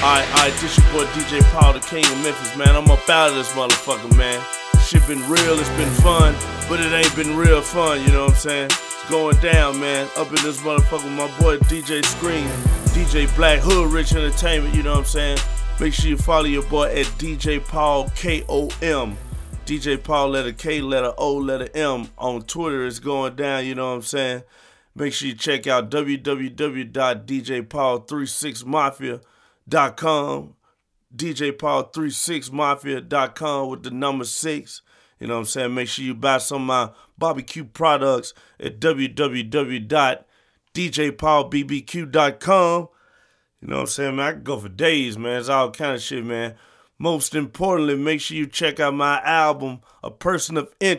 Alright, this your boy DJ Paul, the king of Memphis, man. I'm up out of this motherfucker, man. Shit been real, it's been fun, but it ain't been real fun, you know what I'm saying? It's going down, man. Up in this motherfucker with my boy DJ Scream, DJ Black, Hood Rich Entertainment, you know what I'm saying? Make sure you follow your boy at DJ Paul KOM. DJ Paul letter K, letter O, letter M. On Twitter, it's going down, you know what I'm saying? Make sure you check out www.djpaul36mafia.com, djpaul36mafia.com with the number 6. You know what I'm saying? Make sure you buy some of my barbecue products at www.djpaulbbq.com. You know what I'm saying, man? I can go for days, man. It's all kind of shit, man. Most importantly, make sure you check out my album, A Person of Interest.